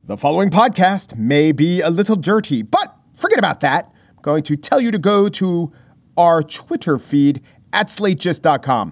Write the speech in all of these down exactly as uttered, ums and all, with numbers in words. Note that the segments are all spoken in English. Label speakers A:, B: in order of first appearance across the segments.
A: The following podcast may be a little dirty, but forget about that. I'm going to tell you to go to our Twitter feed at slate gist dot com.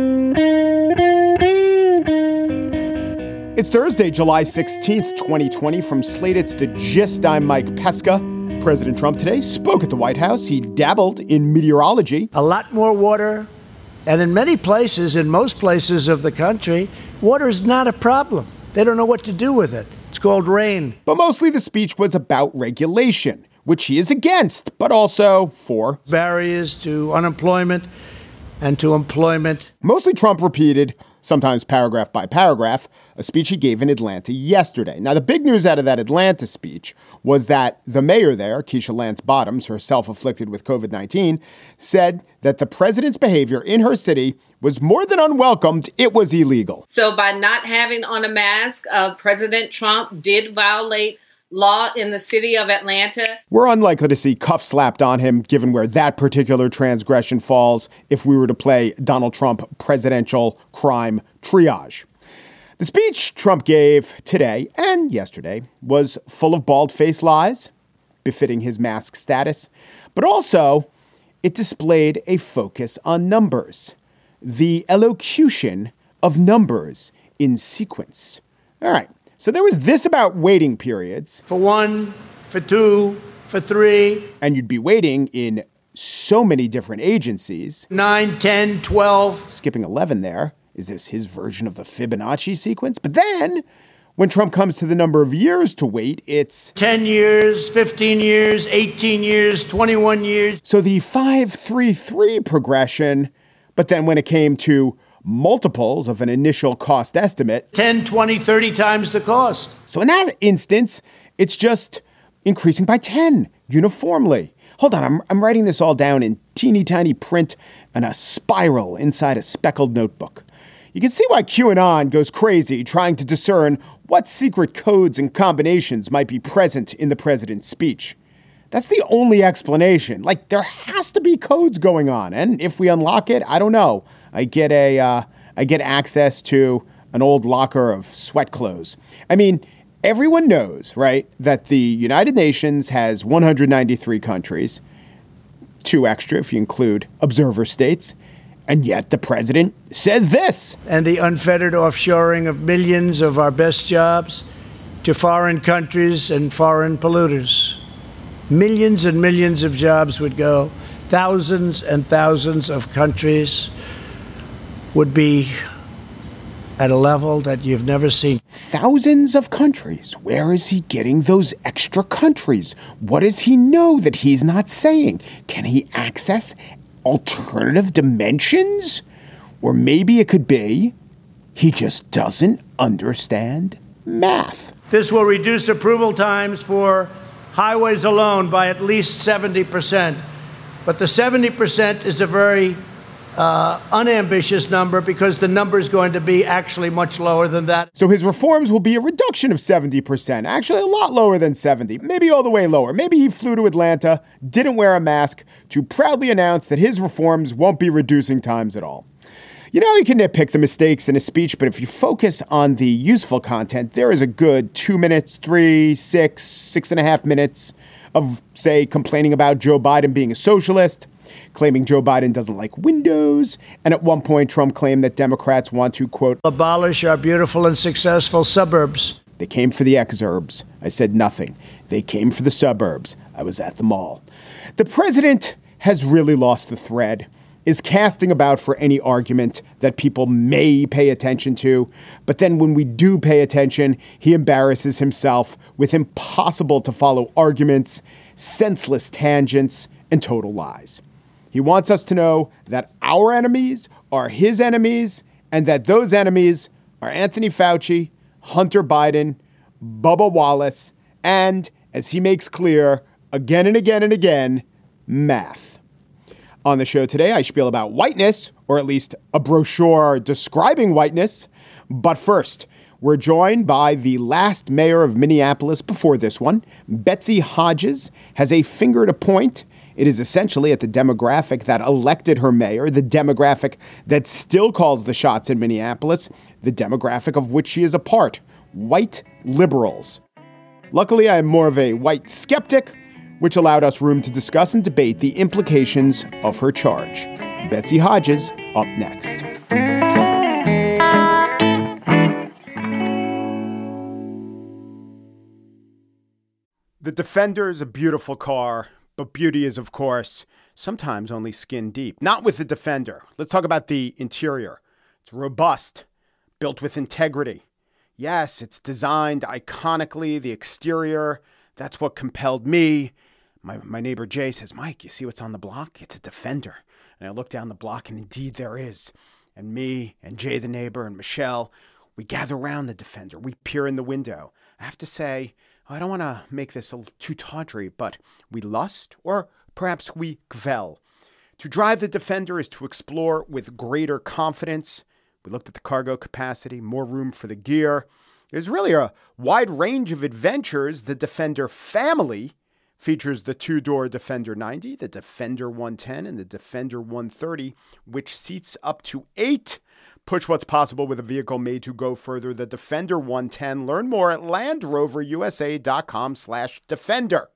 A: It's Thursday, July sixteenth, twenty twenty. From Slate, it's The Gist. I'm Mike Pesca. President Trump today spoke at the White House. He dabbled in meteorology.
B: A lot more water. And in many places, in most places of the country, water is not a problem. They don't know what to do with it. It's called rain.
A: But mostly the speech was about regulation, which he is against, but also for
B: barriers to unemployment and to employment.
A: Mostly Trump repeated, sometimes paragraph by paragraph, a speech he gave in Atlanta yesterday. Now, the big news out of that Atlanta speech was that the mayor there, Keisha Lance Bottoms, herself afflicted with covid nineteen, said that the president's behavior in her city was more than unwelcomed. It was illegal.
C: So by not having on a mask, uh, President Trump did violate law in the city of Atlanta.
A: We're unlikely to see cuffs slapped on him, given where that particular transgression falls, if we were to play Donald Trump presidential crime triage. The speech Trump gave today and yesterday was full of bald-faced lies, befitting his mask status, but also it displayed a focus on numbers, the elocution of numbers in sequence. All right. So there was this about waiting periods.
B: For one, for two, for three.
A: And you'd be waiting in so many different agencies.
B: Nine, ten, twelve.
A: Skipping eleven there. Is this his version of the Fibonacci sequence? But then when Trump comes to the number of years to wait, it's
B: ten years, fifteen years, eighteen years, twenty-one years.
A: So the five three three progression. But then when it came to multiples of an initial cost estimate,
B: ten, twenty, thirty times the cost.
A: So in that instance, it's just increasing by ten uniformly. Hold on, I'm, I'm writing this all down in teeny tiny print and a spiral inside a speckled notebook. You can see why QAnon goes crazy trying to discern what secret codes and combinations might be present in the president's speech. That's the only explanation. Like, there has to be codes going on. And if we unlock it, I don't know. I get a, uh, I get access to an old locker of sweat clothes. I mean, everyone knows, right, that the United Nations has one hundred ninety-three countries, two extra if you include observer states. And yet the president says this.
B: And the unfettered offshoring of millions of our best jobs to foreign countries and foreign polluters. Millions and millions of jobs would go. Thousands and thousands of countries would be at a level that you've never seen.
A: Thousands of countries. Where is he getting those extra countries? What does he know that he's not saying? Can he access alternative dimensions? Or maybe it could be he just doesn't understand math.
B: This will reduce approval times for highways alone by at least seventy percent. But the seventy percent is a very uh, unambitious number because the number is going to be actually much lower than that.
A: So his reforms will be a reduction of seventy percent, actually a lot lower than seventy, maybe all the way lower. Maybe he flew to Atlanta, didn't wear a mask to proudly announce that his reforms won't be reducing times at all. You know, you can nitpick the mistakes in a speech, but if you focus on the useful content, there is a good two minutes, three, six, six and a half minutes of, say, complaining about Joe Biden being a socialist, claiming Joe Biden doesn't like windows. And at one point, Trump claimed that Democrats want to, quote,
B: abolish our beautiful and successful suburbs.
A: They came for the exurbs. I said nothing. They came for the suburbs. I was at the mall. The president has really lost the thread, is casting about for any argument that people may pay attention to. But then when we do pay attention, he embarrasses himself with impossible to follow arguments, senseless tangents, and total lies. He wants us to know that our enemies are his enemies and that those enemies are Anthony Fauci, Hunter Biden, Bubba Wallace, and, as he makes clear again and again and again, math. On the show today, I spiel about whiteness, or at least a brochure describing whiteness. But first, we're joined by the last mayor of Minneapolis before this one. Betsy Hodges has a finger to point. It is essentially at the demographic that elected her mayor, the demographic that still calls the shots in Minneapolis, the demographic of which she is a part, white liberals. Luckily, I am more of a white skeptic, which allowed us room to discuss and debate the implications of her charge. Betsy Hodges up next. The Defender is a beautiful car, but beauty is, of course, sometimes only skin deep. Not with the Defender. Let's talk about the interior. It's robust, built with integrity. Yes, it's designed iconically. The exterior, that's what compelled me. My, my neighbor Jay says, Mike, you see what's on the block? It's a Defender. And I look down the block, and indeed there is. And me and Jay, the neighbor, and Michelle, we gather around the Defender. We peer in the window. I have to say, I don't want to make this a, too tawdry, but we lust, or perhaps we gvel. To drive the Defender is to explore with greater confidence. We looked at the cargo capacity, more room for the gear. There's really a wide range of adventures. The Defender family features the two-door Defender ninety, the Defender one ten, and the Defender one thirty, which seats up to eight. Push what's possible with a vehicle made to go further. The Defender one ten. Learn more at LandRoverUSA.com slash Defender.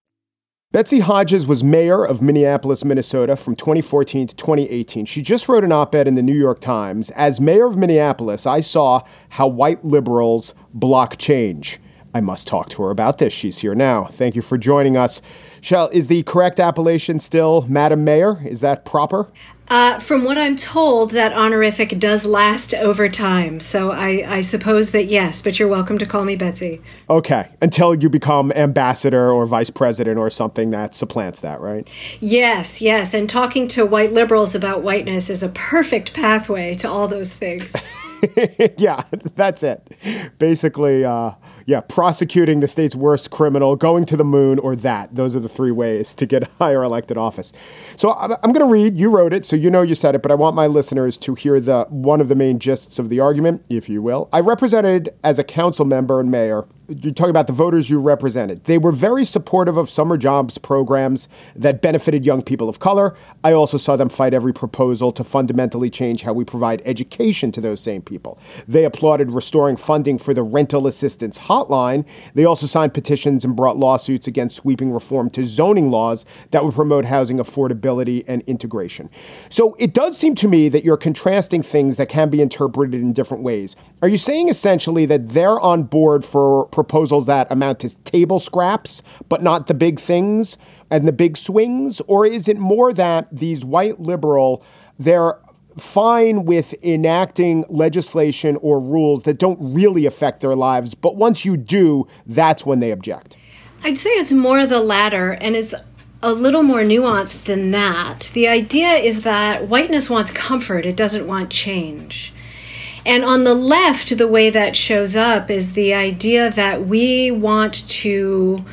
A: Betsy Hodges was mayor of Minneapolis, Minnesota from twenty fourteen to twenty eighteen. She just wrote an op-ed in the New York Times. As mayor of Minneapolis, I saw how white liberals block change. I must talk to her about this. She's here now. Thank you for joining us. Shell, is the correct appellation still Madam Mayor? Is that proper?
D: Uh, from what I'm told, that honorific does last over time. So I, I suppose that yes, but you're welcome to call me Betsy.
A: Okay. Until you become ambassador or vice president or something that supplants that, right?
D: Yes, yes. And talking to white liberals about whiteness is a perfect pathway to all those things.
A: Yeah, that's it. Basically, uh, yeah, prosecuting the state's worst criminal, going to the moon, or that. Those are the three ways to get a higher elected office. So I'm, I'm going to read. You wrote it, so you know you said it, but I want my listeners to hear the one of the main gists of the argument, if you will. I represented as a council member and mayor. You're talking about the voters you represented. They were very supportive of summer jobs programs that benefited young people of color. I also saw them fight every proposal to fundamentally change how we provide education to those same people. They applauded restoring funding for the rental assistance hotline. They also signed petitions and brought lawsuits against sweeping reform to zoning laws that would promote housing affordability and integration. So it does seem to me that you're contrasting things that can be interpreted in different ways. Are you saying essentially that they're on board for proposals that amount to table scraps, but not the big things and the big swings? Or is it more that these white liberal, they're fine with enacting legislation or rules that don't really affect their lives, but once you do, that's when they object?
D: I'd say it's more the latter, and it's a little more nuanced than that. The idea is that whiteness wants comfort. It doesn't want change. And on the left, the way that shows up is the idea that we want to,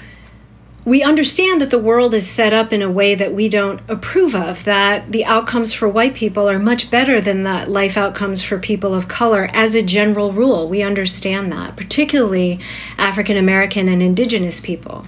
D: we understand that the world is set up in a way that we don't approve of, that the outcomes for white people are much better than the life outcomes for people of color as a general rule. We understand that, particularly African American and indigenous people.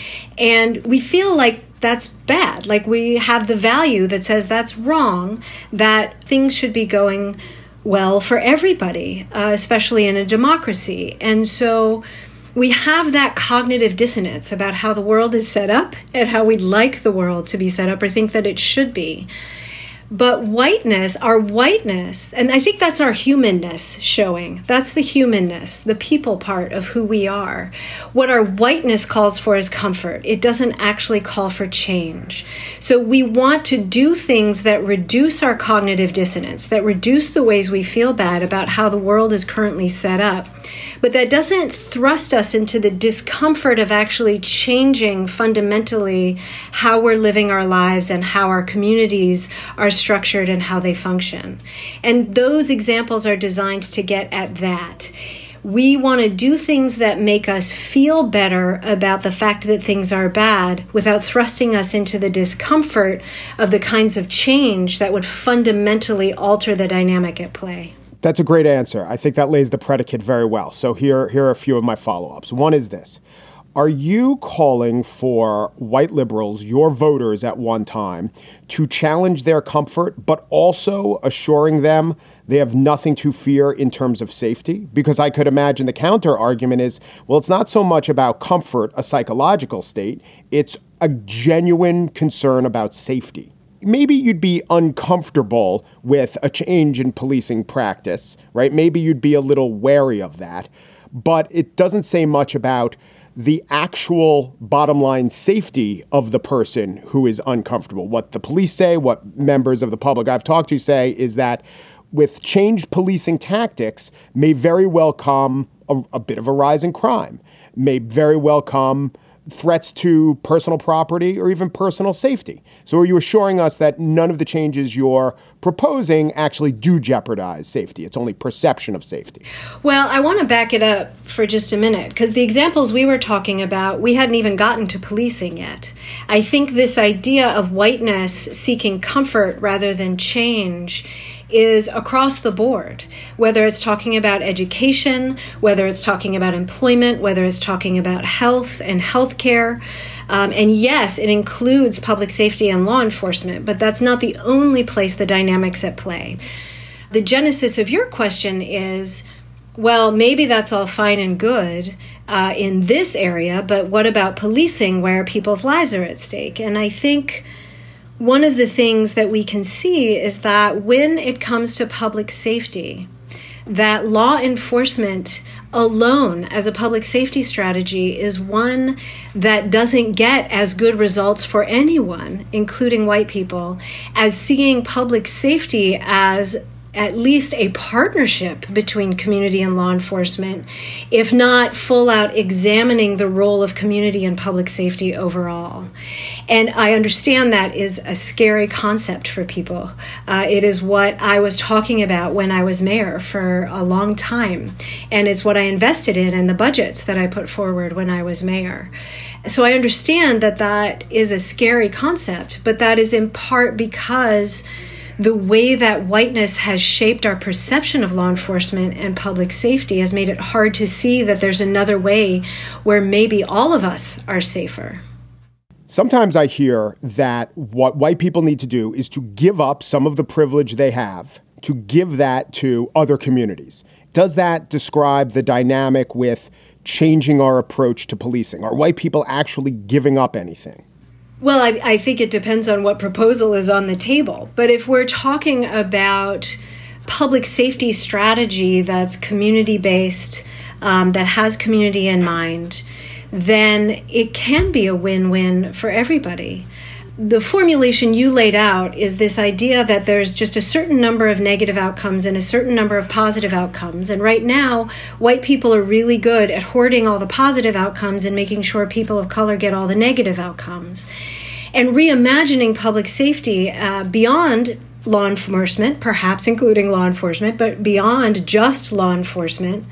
D: And we feel like that's bad, like we have the value that says that's wrong, that things should be going well for everybody, uh, especially in a democracy. And so we have that cognitive dissonance about how the world is set up and how we'd like the world to be set up or think that it should be. But whiteness, our whiteness, and I think that's our humanness showing. That's the humanness, the people part of who we are. What our whiteness calls for is comfort. It doesn't actually call for change. So we want to do things that reduce our cognitive dissonance, that reduce the ways we feel bad about how the world is currently set up. But that doesn't thrust us into the discomfort of actually changing fundamentally how we're living our lives and how our communities are structured and how they function. And those examples are designed to get at that. We want to do things that make us feel better about the fact that things are bad without thrusting us into the discomfort of the kinds of change that would fundamentally alter the dynamic at play.
A: That's a great answer. I think that lays the predicate very well. So here, here are a few of my follow-ups. One is this. Are you calling for white liberals, your voters at one time, to challenge their comfort, but also assuring them they have nothing to fear in terms of safety? Because I could imagine the counter argument is, well, it's not so much about comfort, a psychological state. It's a genuine concern about safety. Maybe you'd be uncomfortable with a change in policing practice, right? Maybe you'd be a little wary of that. But it doesn't say much about the actual bottom line safety of the person who is uncomfortable. What the police say, what members of the public I've talked to say is that with changed policing tactics may very well come a, a bit of a rise in crime, may very well come threats to personal property or even personal safety. So are you assuring us that none of the changes you're proposing actually do jeopardize safety? It's only perception of safety.
D: Well, I want to back it up for just a minute, because the examples we were talking about, we hadn't even gotten to policing yet. I think this idea of whiteness seeking comfort rather than change is across the board, whether it's talking about education, whether it's talking about employment, whether it's talking about health and healthcare. Um, and yes, it includes public safety and law enforcement, but that's not the only place the dynamics at play. The genesis of your question is, well, maybe that's all fine and good uh, in this area, but what about policing where people's lives are at stake? And I think one of the things that we can see is that when it comes to public safety, that law enforcement alone as a public safety strategy is one that doesn't get as good results for anyone, including white people, as seeing public safety as at least a partnership between community and law enforcement, if not full out examining the role of community and public safety overall. And I understand that is a scary concept for people. Uh, it is what I was talking about when I was mayor for a long time. And it's what I invested in in the budgets that I put forward when I was mayor. So I understand that that is a scary concept, but that is in part because the way that whiteness has shaped our perception of law enforcement and public safety has made it hard to see that there's another way where maybe all of us are safer.
A: Sometimes I hear that what white people need to do is to give up some of the privilege they have, to give that to other communities. Does that describe the dynamic with changing our approach to policing? Are white people actually giving up anything?
D: Well, I, I think it depends on what proposal is on the table. But if we're talking about public safety strategy that's community-based, um, that has community in mind, then it can be a win-win for everybody. The formulation you laid out is this idea that there's just a certain number of negative outcomes and a certain number of positive outcomes. And right now, white people are really good at hoarding all the positive outcomes and making sure people of color get all the negative outcomes. And reimagining public safety uh, beyond law enforcement, perhaps including law enforcement, but beyond just law enforcement,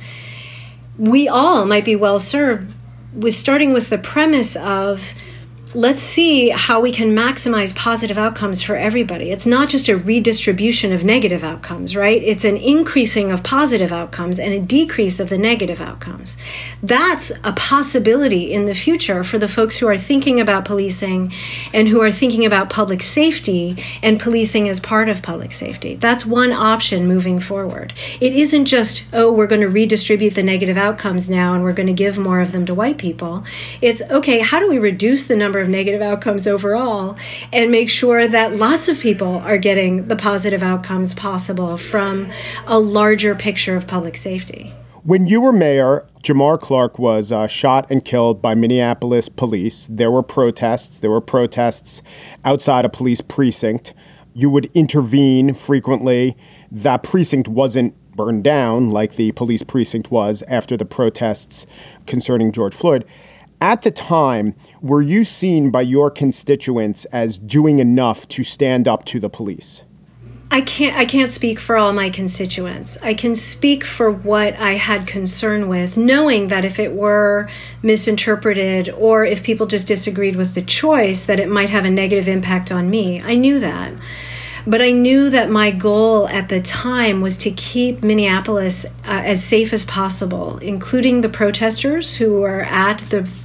D: we all might be well served with starting with the premise of, let's see how we can maximize positive outcomes for everybody. It's not just a redistribution of negative outcomes, right? It's an increasing of positive outcomes and a decrease of the negative outcomes. That's a possibility in the future for the folks who are thinking about policing and who are thinking about public safety and policing as part of public safety. That's one option moving forward. It isn't just, oh, we're going to redistribute the negative outcomes now and we're going to give more of them to white people. It's, okay, how do we reduce the number of negative outcomes overall and make sure that lots of people are getting the positive outcomes possible from a larger picture of public safety?
A: When you were mayor, Jamar Clark was uh, shot and killed by Minneapolis police. There were protests. There were protests outside a police precinct. You would intervene frequently. That precinct wasn't burned down like the police precinct was after the protests concerning George Floyd. At the time, were you seen by your constituents as doing enough to stand up to the police?
D: I can't I can't speak for all my constituents. I can speak for what I had concern with, knowing that if it were misinterpreted or if people just disagreed with the choice, that it might have a negative impact on me. I knew that. But I knew that my goal at the time was to keep Minneapolis uh, as safe as possible, including the protesters who were at the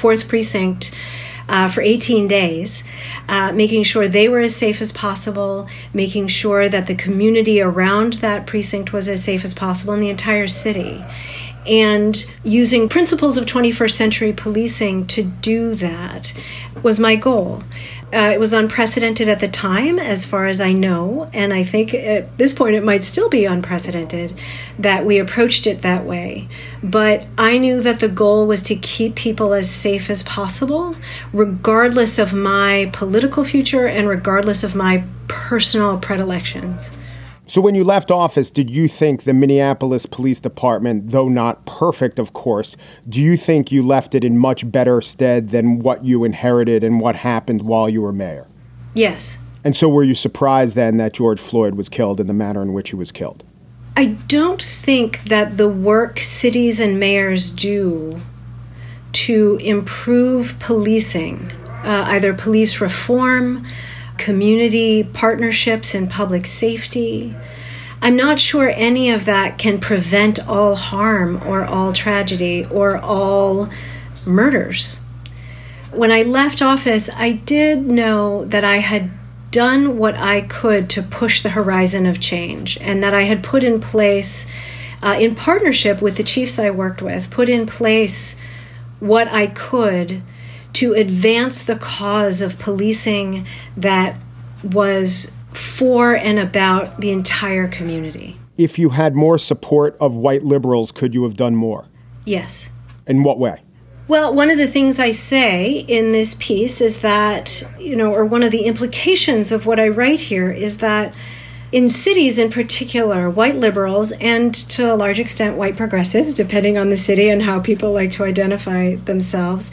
D: fourth Precinct uh, for eighteen days, uh, making sure they were as safe as possible, making sure that the community around that precinct was as safe as possible, in the entire city. And using principles of twenty-first century policing to do that was my goal. Uh, it was unprecedented at the time, as far as I know, and I think at this point it might still be unprecedented that we approached it that way. But I knew that the goal was to keep people as safe as possible, regardless of my political future and regardless of my personal predilections.
A: So when you left office, did you think the Minneapolis Police Department, though not perfect, of course, do you think you left it in much better stead than what you inherited and what happened while you were mayor?
D: Yes.
A: And so were you surprised then that George Floyd was killed in the manner in which he was killed?
D: I don't think that the work cities and mayors do to improve policing, uh, either police reform, community partnerships in public safety, I'm not sure any of that can prevent all harm or all tragedy or all murders. When I left office, I did know that I had done what I could to push the horizon of change, and that I had put in place, uh, in partnership with the chiefs I worked with, put in place what I could to advance the cause of policing that was for and about the entire community.
A: If you had more support of white liberals, could you have done more?
D: Yes.
A: In what way?
D: Well, one of the things I say in this piece is that, you know, or one of the implications of what I write here is that in cities in particular, white liberals and to a large extent white progressives, depending on the city and how people like to identify themselves,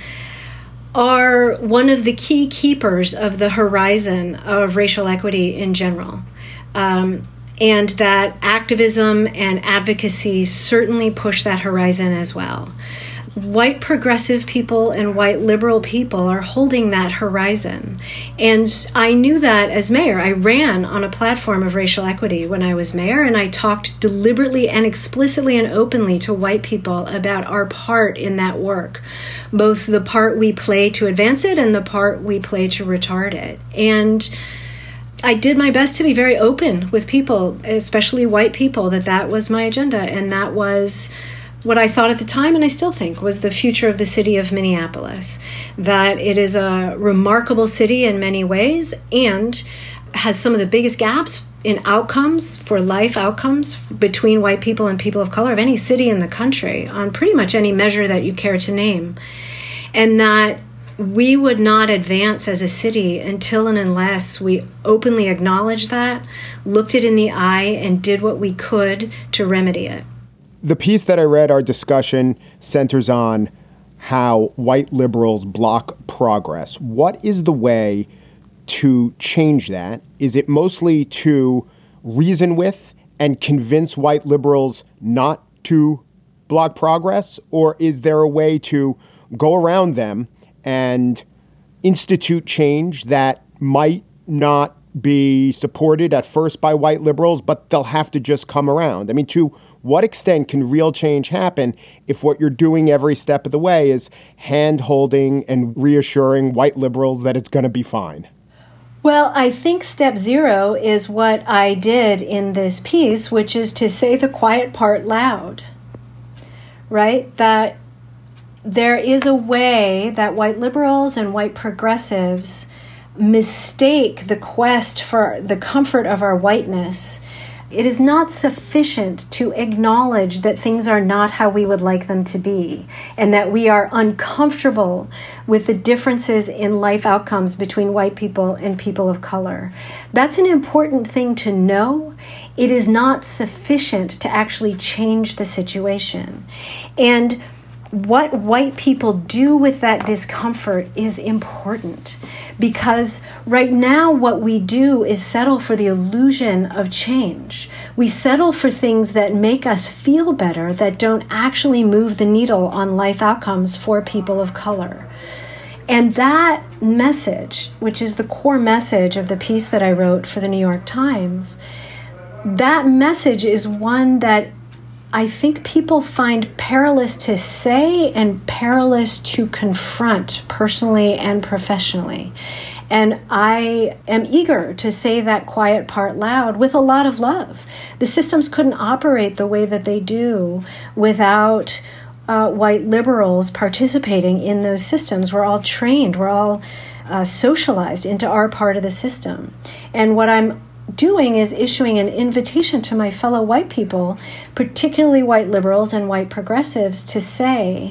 D: are one of the key keepers of the horizon of racial equity in general. Um, and that activism and advocacy certainly push that horizon as well. White progressive people and white liberal people are holding that horizon. And I knew that as mayor. I ran on a platform of racial equity when I was mayor, and I talked deliberately and explicitly and openly to white people about our part in that work, both the part we play to advance it and the part we play to retard it. And I did my best to be very open with people, especially white people, that that was my agenda, and that was what I thought at the time, and I still think, was the future of the city of Minneapolis. That it is a remarkable city in many ways and has some of the biggest gaps in outcomes, for life outcomes, between white people and people of color of any city in the country on pretty much any measure that you care to name. And that we would not advance as a city until and unless we openly acknowledged that, looked it in the eye, and did what we could to remedy it.
A: The piece that I read, our discussion, centers on how white liberals block progress. What is the way to change that? Is it mostly to reason with and convince white liberals not to block progress? Or is there a way to go around them and institute change that might not be supported at first by white liberals, but they'll have to just come around? I mean, to what extent can real change happen if what you're doing every step of the way is hand-holding and reassuring white liberals that it's going to be fine?
D: Well, I think step zero is what I did in this piece, which is to say the quiet part loud, right? That there is a way that white liberals and white progressives mistake the quest for the comfort of our whiteness. It is not sufficient to acknowledge that things are not how we would like them to be, and that we are uncomfortable with the differences in life outcomes between white people and people of color. That's an important thing to know. It is not sufficient to actually change the situation. And what white people do with that discomfort is important, because right now what we do is settle for the illusion of change. We settle for things that make us feel better, that don't actually move the needle on life outcomes for people of color. And that message, which is the core message of the piece that I wrote for the New York Times, that message is one that I think people find perilous to say and perilous to confront personally and professionally. And I am eager to say that quiet part loud with a lot of love. The systems couldn't operate the way that they do without uh, white liberals participating in those systems. We're all trained, we're all uh, socialized into our part of the system. And what I'm doing is issuing an invitation to my fellow white people, particularly white liberals and white progressives, to say,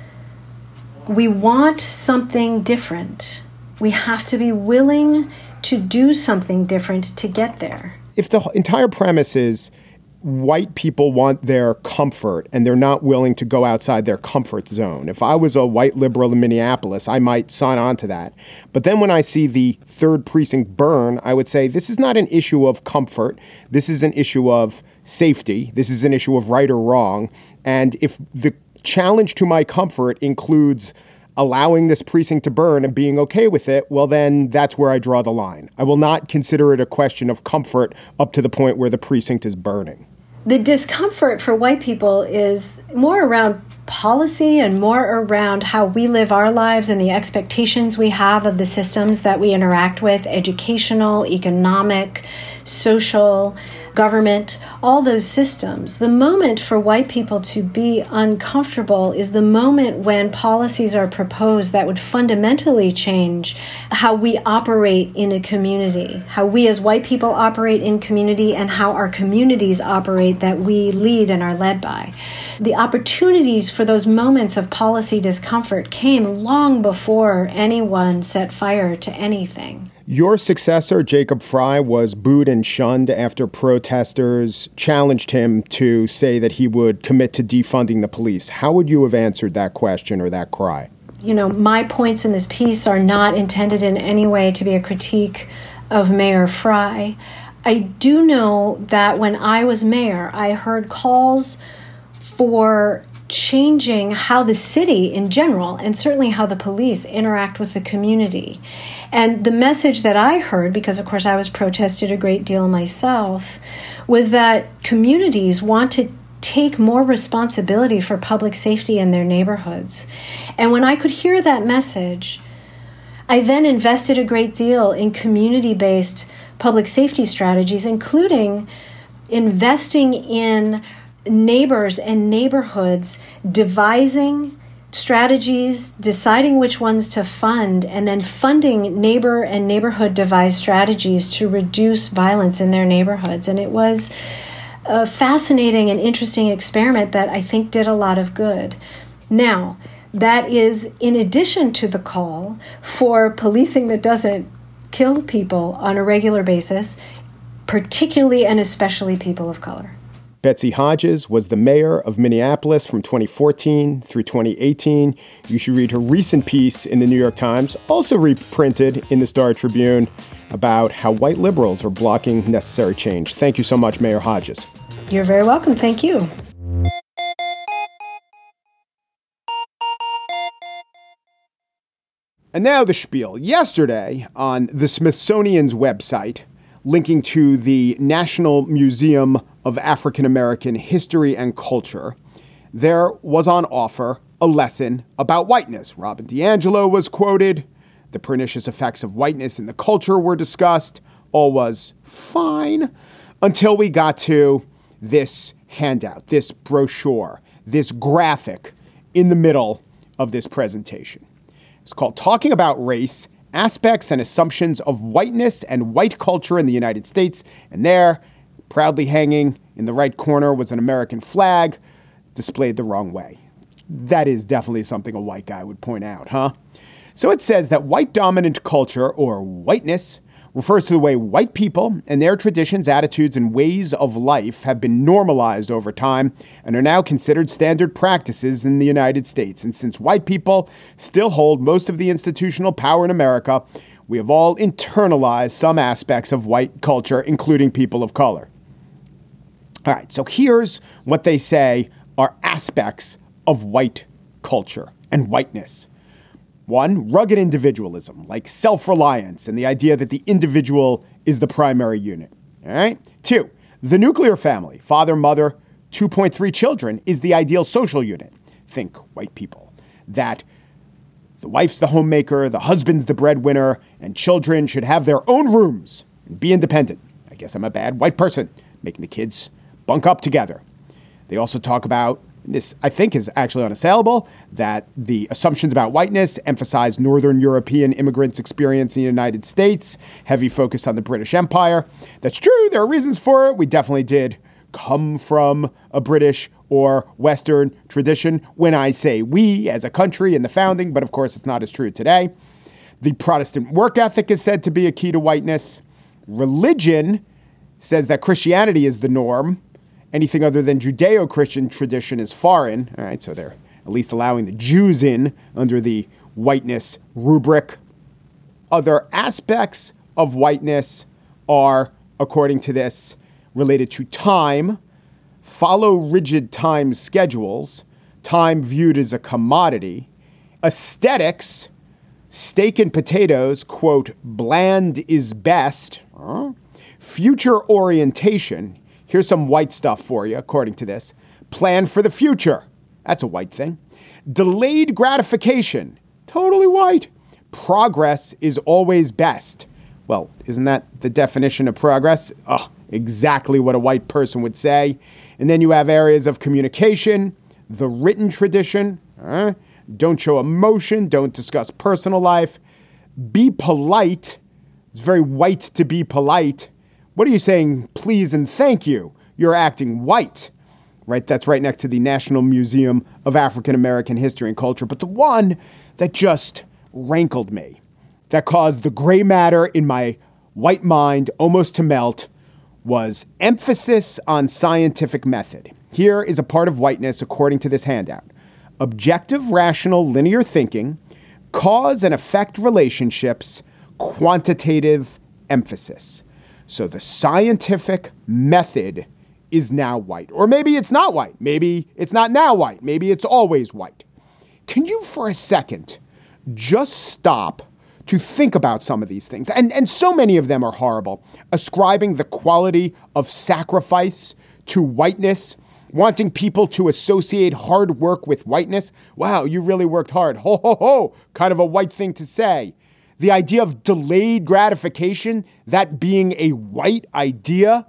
D: we want something different. We have to be willing to do something different to get there.
A: If the entire premise is white people want their comfort and they're not willing to go outside their comfort zone, if I was a white liberal in Minneapolis, I might sign on to that. But then when I see the third precinct burn, I would say this is not an issue of comfort. This is an issue of safety. This is an issue of right or wrong. And if the challenge to my comfort includes allowing this precinct to burn and being okay with it, well, then that's where I draw the line. I will not consider it a question of comfort up to the point where the precinct is burning.
D: The discomfort for white people is more around policy and more around how we live our lives and the expectations we have of the systems that we interact with, educational, economic, social, government, all those systems. The moment for white people to be uncomfortable is the moment when policies are proposed that would fundamentally change how we operate in a community, how we as white people operate in community, and how our communities operate that we lead and are led by. The opportunities for those moments of policy discomfort came long before anyone set fire to anything.
A: Your successor, Jacob Frey, was booed and shunned after protesters challenged him to say that he would commit to defunding the police. How would you have answered that question or that cry?
D: You know, my points in this piece are not intended in any way to be a critique of Mayor Frey. I do know that when I was mayor, I heard calls for changing how the city in general, and certainly how the police interact with the community. And the message that I heard, because of course I was protested a great deal myself, was that communities want to take more responsibility for public safety in their neighborhoods. And when I could hear that message, I then invested a great deal in community-based public safety strategies, including investing in neighbors and neighborhoods, devising strategies, deciding which ones to fund, and then funding neighbor and neighborhood devised strategies to reduce violence in their neighborhoods. And it was a fascinating and interesting experiment that I think did a lot of good. Now, that is in addition to the call for policing that doesn't kill people on a regular basis, particularly and especially people of color.
A: Betsy Hodges was the mayor of Minneapolis from twenty fourteen through twenty eighteen. You should read her recent piece in the New York Times, also reprinted in the Star Tribune, about how white liberals are blocking necessary change. Thank you so much, Mayor Hodges.
D: You're very welcome. Thank you.
A: And now the spiel. Yesterday, on the Smithsonian's website, linking to the National Museum of African American History and Culture, there was on offer a lesson about whiteness. Robin DiAngelo was quoted. The pernicious effects of whiteness in the culture were discussed. All was fine until we got to this handout, this brochure, this graphic in the middle of this presentation. It's called Talking About Race, Aspects and Assumptions of Whiteness and White Culture in the United States. And there, proudly hanging in the right corner, was an American flag displayed the wrong way. That is definitely something a white guy would point out, huh? So it says that white dominant culture, or whiteness, refers to the way white people and their traditions, attitudes, and ways of life have been normalized over time and are now considered standard practices in the United States. And since white people still hold most of the institutional power in America, we have all internalized some aspects of white culture, including people of color. All right, so here's what they say are aspects of white culture and whiteness. One, rugged individualism, like self-reliance and the idea that the individual is the primary unit. All right. Two, the nuclear family, father, mother, two point three children is the ideal social unit. Think white people. That the wife's the homemaker, the husband's the breadwinner, and children should have their own rooms and be independent. I guess I'm a bad white person, making the kids bunk up together. They also talk about, this I think is actually unassailable, that the assumptions about whiteness emphasize Northern European immigrants' experience in the United States, heavy focus on the British Empire. That's true. There are reasons for it. We definitely did come from a British or Western tradition when I say we as a country in the founding, but of course it's not as true today. The Protestant work ethic is said to be a key to whiteness. Religion says that Christianity is the norm. Anything other than Judeo-Christian tradition is foreign. All right, so they're at least allowing the Jews in under the whiteness rubric. Other aspects of whiteness are, according to this, related to time, follow rigid time schedules, time viewed as a commodity, aesthetics, steak and potatoes, quote, bland is best, huh? Future orientation, here's some white stuff for you, according to this, plan for the future, that's a white thing, delayed gratification, totally white, progress is always best. Well, isn't that the definition of progress? Oh, exactly what a white person would say. And then you have areas of communication, the written tradition, uh, don't show emotion, don't discuss personal life, be polite. It's very white to be polite. What are you saying, please and thank you? You're acting white, right? That's right next to the National Museum of African American History and Culture. But the one that just rankled me, that caused the gray matter in my white mind almost to melt, was emphasis on scientific method. Here is a part of whiteness according to this handout. Objective, rational, linear thinking, cause and effect relationships, quantitative emphasis. So the scientific method is now white. Or maybe it's not white. Maybe it's not now white. Maybe it's always white. Can you for a second just stop to think about some of these things? And, and so many of them are horrible. Ascribing the quality of sacrifice to whiteness, wanting people to associate hard work with whiteness. Wow, you really worked hard. Ho, ho, ho. Kind of a white thing to say. The idea of delayed gratification, that being a white idea.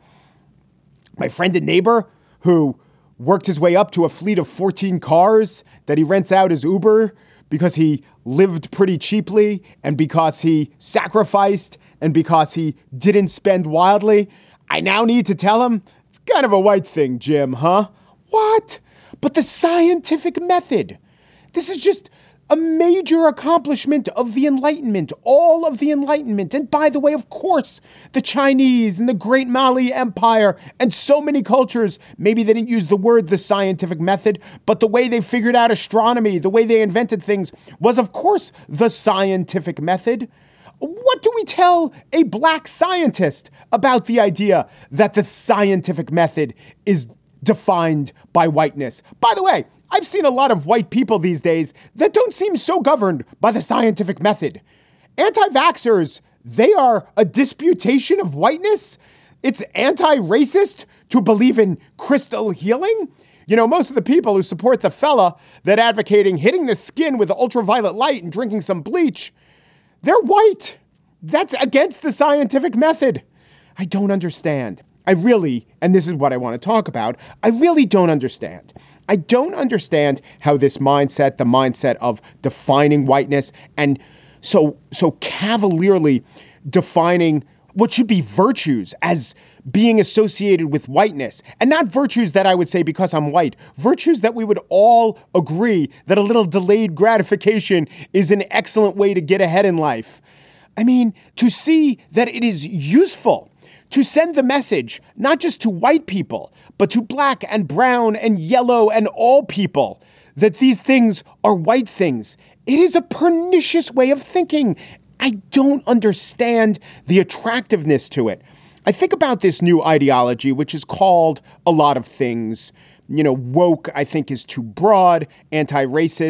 A: My friend and neighbor who worked his way up to a fleet of fourteen cars that he rents out as Uber because he lived pretty cheaply and because he sacrificed and because he didn't spend wildly. I now need to tell him, it's kind of a white thing, Jim, huh? What? But the scientific method. This is just a major accomplishment of the Enlightenment, all of the Enlightenment. And by the way, of course, the Chinese and the Great Mali Empire and so many cultures, maybe they didn't use the word the scientific method, but the way they figured out astronomy, the way they invented things was, of course, the scientific method. What do we tell a black scientist about the idea that the scientific method is defined by whiteness? By the way, I've seen a lot of white people these days that don't seem so governed by the scientific method. Anti-vaxxers, they are a disputation of whiteness. It's anti-racist to believe in crystal healing. You know, most of the people who support the fella that advocating hitting the skin with ultraviolet light and drinking some bleach, they're white. That's against the scientific method. I don't understand. I really, and this is what I want to talk about, I really don't understand. I don't understand how this mindset, the mindset of defining whiteness and so so cavalierly defining what should be virtues as being associated with whiteness, and not virtues that I would say because I'm white, virtues that we would all agree that a little delayed gratification is an excellent way to get ahead in life. I mean, to see that it is useful to send the message, not just to white people, but to black and brown and yellow and all people, that these things are white things. It is a pernicious way of thinking. I don't understand the attractiveness to it. I think about this new ideology, which is called a lot of things. You know, woke, I think, is too broad. Anti-racist,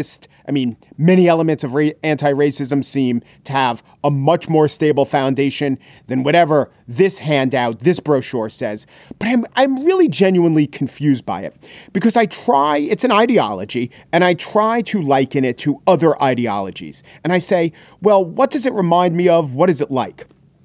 A: I mean, many elements of ra- anti-racism seem to have a much more stable foundation than whatever this handout, this brochure says. But I'm I'm really genuinely confused by it because I try, it's an ideology, and I try to liken it to other ideologies. And I say, well, what does it remind me of? What is it like?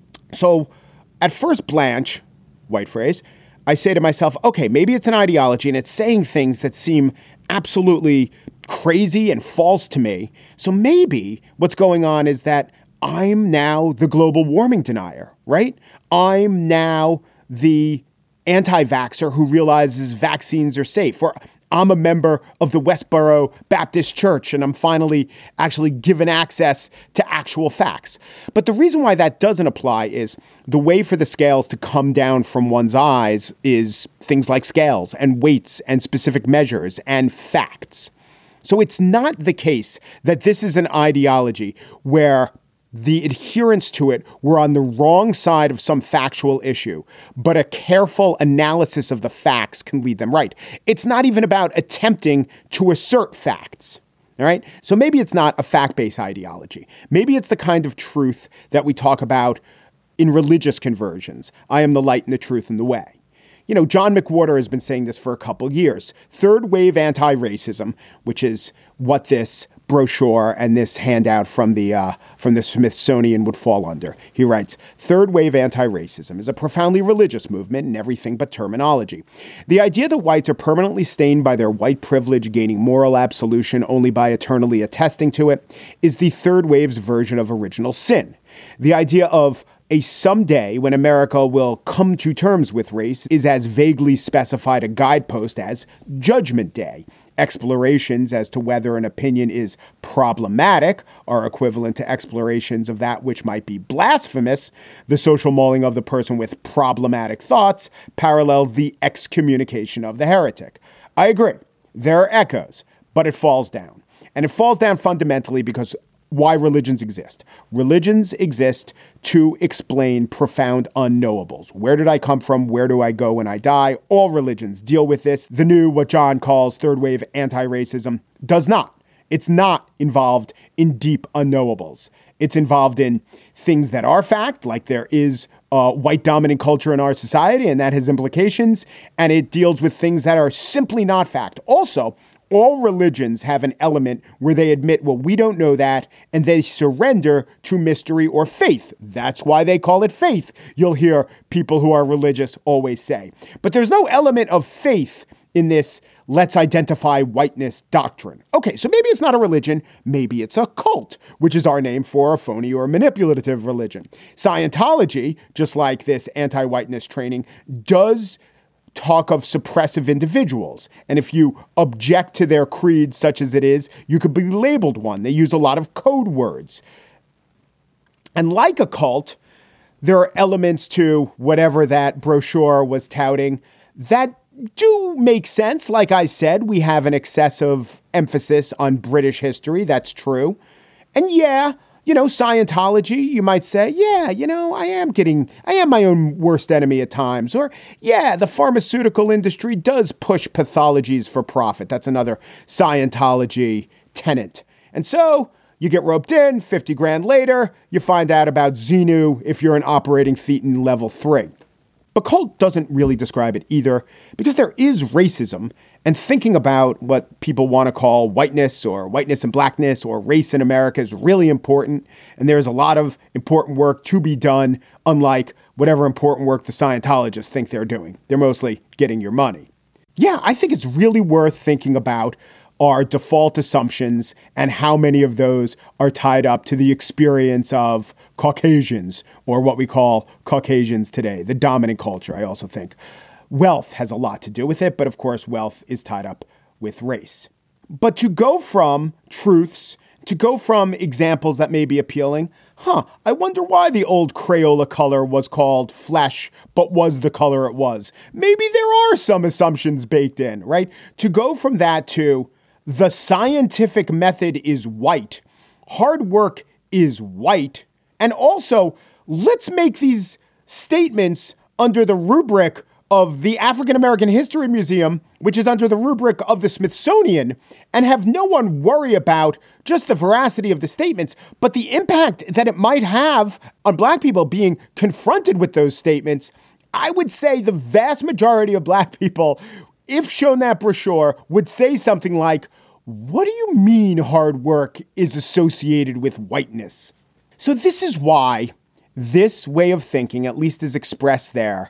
A: So at first blanch, white phrase, I say to myself, okay, maybe it's an ideology and it's saying things that seem absolutely crazy and false to me. So maybe what's going on is that I'm now the global warming denier, right? I'm now the anti-vaxxer who realizes vaccines are safe. Or I'm a member of the Westboro Baptist Church and I'm finally actually given access to actual facts. But the reason why that doesn't apply is the way for the scales to come down from one's eyes is things like scales and weights and specific measures and facts. So it's not the case that this is an ideology where the adherents to it were on the wrong side of some factual issue, but a careful analysis of the facts can lead them right. It's not even about attempting to assert facts. All right. So maybe it's not a fact-based ideology. Maybe it's the kind of truth that we talk about in religious conversions. I am the light and the truth and the way. You know, John McWhorter has been saying this for a couple years. Third wave anti-racism, which is what this brochure and this handout from the uh, from the Smithsonian would fall under. He writes, third wave anti-racism is a profoundly religious movement in everything but terminology. The idea that whites are permanently stained by their white privilege, gaining moral absolution only by eternally attesting to it, is the third wave's version of original sin. The idea of a someday when America will come to terms with race is as vaguely specified a guidepost as Judgment Day. Explorations as to whether an opinion is problematic are equivalent to explorations of that which might be blasphemous. The social mauling of the person with problematic thoughts parallels the excommunication of the heretic. I agree. There are echoes, but it falls down. And it falls down fundamentally because why religions exist. Religions exist to explain profound unknowables. Where did I come from? Where do I go when I die? All religions deal with this. The new, what John calls third wave anti-racism, does not. It's not involved in deep unknowables. It's involved in things that are fact, like there is uh, white dominant culture in our society, and that has implications. And it deals with things that are simply not fact. Also, all religions have an element where they admit, well, we don't know that, and they surrender to mystery or faith. That's why they call it faith, you'll hear people who are religious always say. But there's no element of faith in this let's identify whiteness doctrine. Okay, so maybe it's not a religion, maybe it's a cult, which is our name for a phony or manipulative religion. Scientology, just like this anti-whiteness training, does talk of suppressive individuals. And if you object to their creed, such as it is, you could be labeled one. They use a lot of code words. And like a cult, there are elements to whatever that brochure was touting that do make sense. Like I said, we have an excessive emphasis on British history. That's true. And yeah, you know, Scientology, you might say, yeah, you know, I am getting, I am my own worst enemy at times. Or, yeah, the pharmaceutical industry does push pathologies for profit. That's another Scientology tenet. And so you get roped in, fifty grand later, you find out about Xenu if you're an operating thetan level three. But cult doesn't really describe it either, because there is racism, and thinking about what people want to call whiteness or whiteness and blackness or race in America is really important. And there's a lot of important work to be done, unlike whatever important work the Scientologists think they're doing. They're mostly getting your money. Yeah, I think it's really worth thinking about our default assumptions and how many of those are tied up to the experience of Caucasians, or what we call Caucasians today, the dominant culture. I also think wealth has a lot to do with it, but of course wealth is tied up with race. But to go from truths, to go from examples that may be appealing, huh, I wonder why the old Crayola color was called flesh, but was the color it was. Maybe there are some assumptions baked in, right? To go from that to the scientific method is white, hard work is white, and also let's make these statements under the rubric of the African American History Museum, which is under the rubric of the Smithsonian, and have no one worry about just the veracity of the statements, but the impact that it might have on Black people being confronted with those statements, I would say the vast majority of Black people, if shown that brochure, would say something like, "What do you mean hard work is associated with whiteness?" So this is why this way of thinking, at least as expressed there,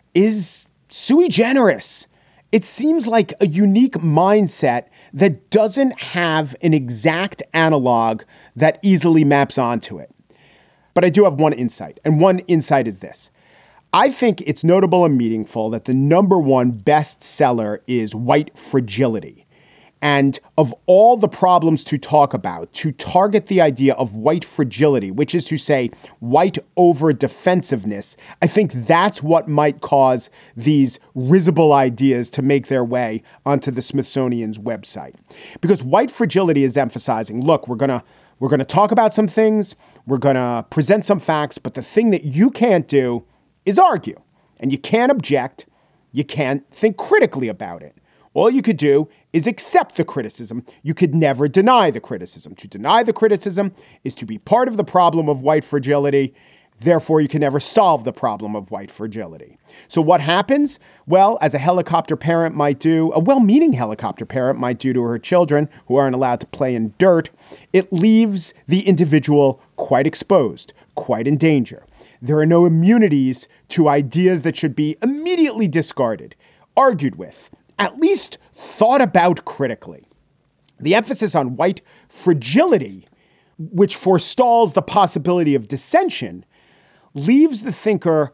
A: is sui generis. It seems like a unique mindset that doesn't have an exact analog that easily maps onto it. But I do have one insight, and one insight is this. I think it's notable and meaningful that the number one bestseller is White Fragility. And of all the problems to talk about, to target the idea of white fragility, which is to say white over defensiveness, I think that's what might cause these risible ideas to make their way onto the Smithsonian's website. Because white fragility is emphasizing, look, we're going to we're going to talk about some things, we're going to present some facts, but the thing that you can't do is argue. And you can't object, you can't think critically about it. All you could do is accept the criticism. You could never deny the criticism. To deny the criticism is to be part of the problem of white fragility. Therefore, you can never solve the problem of white fragility. So what happens? Well, as a helicopter parent might do, a well-meaning helicopter parent might do to her children who aren't allowed to play in dirt, it leaves the individual quite exposed, quite in danger. There are no immunities to ideas that should be immediately discarded, argued with, at least thought about critically. The emphasis on white fragility, which forestalls the possibility of dissension, leaves the thinker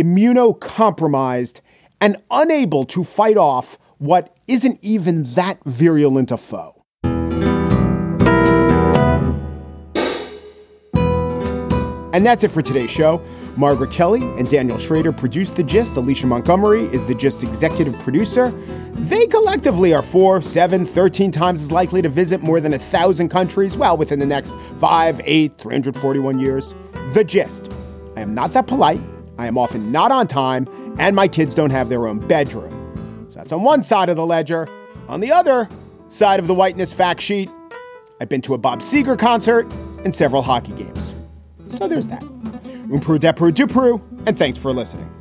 A: immunocompromised and unable to fight off what isn't even that virulent a foe. And that's it for today's show. Margaret Kelly and Daniel Schrader produced The Gist. Alicia Montgomery is The Gist's executive producer. They collectively are four, seven, thirteen times as likely to visit more than a thousand countries, well, within the next five, eight, three hundred forty-one years. The Gist. I am not that polite. I am often not on time, and my kids don't have their own bedroom. So that's on one side of the ledger. On the other side of the whiteness fact sheet, I've been to a Bob Seger concert and several hockey games. So there's that. Un peu de Peru du Peru, and thanks for listening.